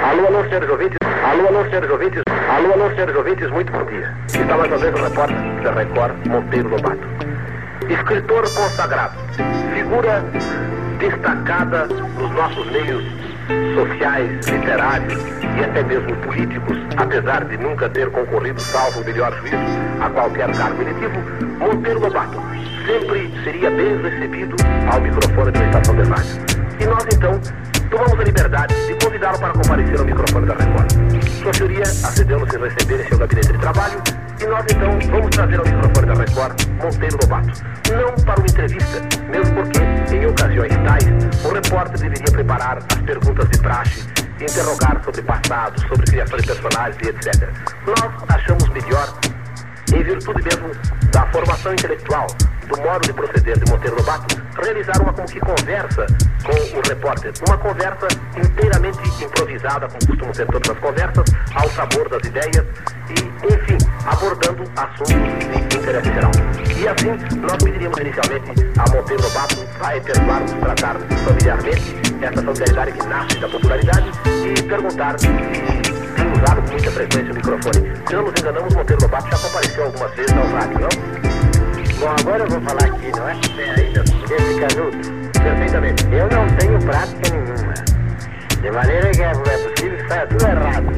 Alô, senhores ouvintes. Alô, senhores ouvintes. Alô, senhores ouvintes, muito bom dia. Está mais uma vez o repórter da Record, Monteiro Lobato. Escritor consagrado, figura destacada nos nossos meios sociais, literários e até mesmo políticos, apesar de nunca ter concorrido, salvo o melhor juízo, a qualquer cargo eletivo, Monteiro Lobato sempre seria bem recebido ao microfone da estação de rádio. E nós, então, tomamos a liberdade de convidá-lo para comparecer ao microfone da Record. Sua senhoria acedeu-nos em receber em seu gabinete de trabalho e nós, então, vamos trazer ao microfone da Record Monteiro Lobato. Não para uma entrevista, mesmo porque, em ocasiões tais, o repórter deveria preparar as perguntas de praxe, interrogar sobre passado, sobre criação de personagens e etc. Nós achamos melhor, em virtude mesmo da formação intelectual, do modo de proceder de Monteiro Lobato, realizar uma como que conversa com o repórter. Uma conversa inteiramente improvisada, como costumam ser todas as conversas, ao sabor das ideias e, enfim, abordando assuntos de interesse geral. E assim, nós pediríamos inicialmente a Monteiro Lobato a efetuar-nos tratar familiarmente essa familiaridade que nasce da popularidade e perguntar se tem usado com muita frequência o microfone. Se não nos enganamos, Monteiro Lobato já compareceu algumas vezes ao rádio, não? Bom, agora eu vou falar aqui, não é? Bem ainda. Desse canudo. Perfeitamente. Eu não tenho prática nenhuma. De maneira que é possível que saia tudo errado.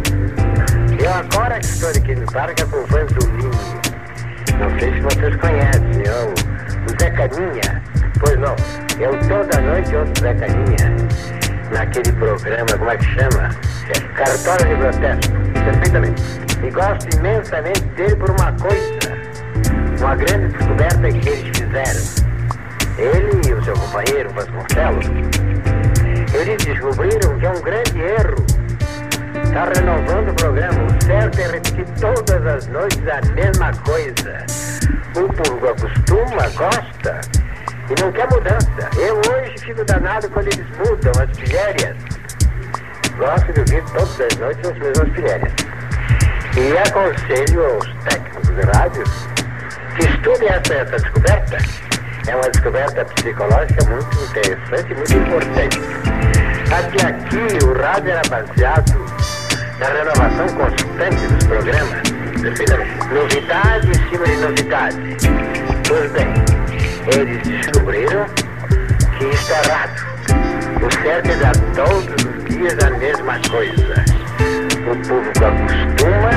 Eu agora que estou aqui no parque acompanho o Linho. Não sei se vocês conhecem, o Zé Caninha. Pois não. Eu toda noite ouço Zé Caninha. Naquele programa, como é que chama? Cartório de Protesto. Perfeitamente. E gosto imensamente dele por uma coisa. Uma grande descoberta que eles fizeram. Ele e o seu companheiro Vasconcelos, eles descobriram que é um grande erro. Está renovando o programa. O certo é repetir todas as noites a mesma coisa. O público acostuma, gosta e não quer mudança. Eu hoje fico danado quando eles mudam as pilhérias. Gosto de ouvir todas as noites as mesmas pilhérias. E aconselho aos técnicos de rádio que estudem essa descoberta. É uma descoberta psicológica muito interessante e muito importante. Até aqui o rádio era baseado na renovação constante dos programas. Novidade em cima de novidade. Pois bem, eles descobriram que isso é errado. O certo é dar todos os dias a mesma coisa. O público acostuma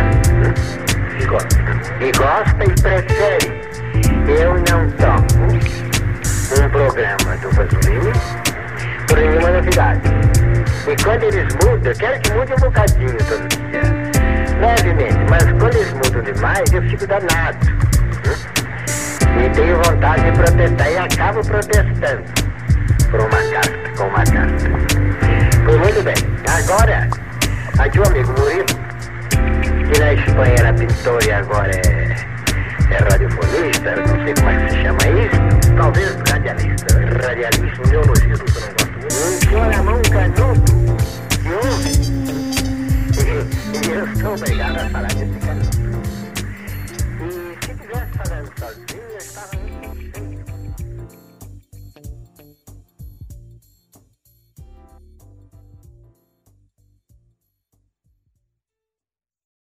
e gosta e prefere. Eu não toco um programa do Vasolini por nenhuma novidade. E quando eles mudam, eu quero que mude um bocadinho todo dia. Levemente, mas quando eles mudam demais, eu fico danado. E tenho vontade de protestar e acabo protestando por uma carta, com uma carta. Pois muito bem, agora, aqui o amigo Murilo, que na Espanha era pintor e agora é radiofonista, eu não sei como é que se chama isso. Talvez radialista. Radialista. Um neologismo que eu não gosto muito. Enfiou na mão um canudo de ouve. E eu sou obrigado a falar desse canudo. E se tivesse falando sozinho, eu estava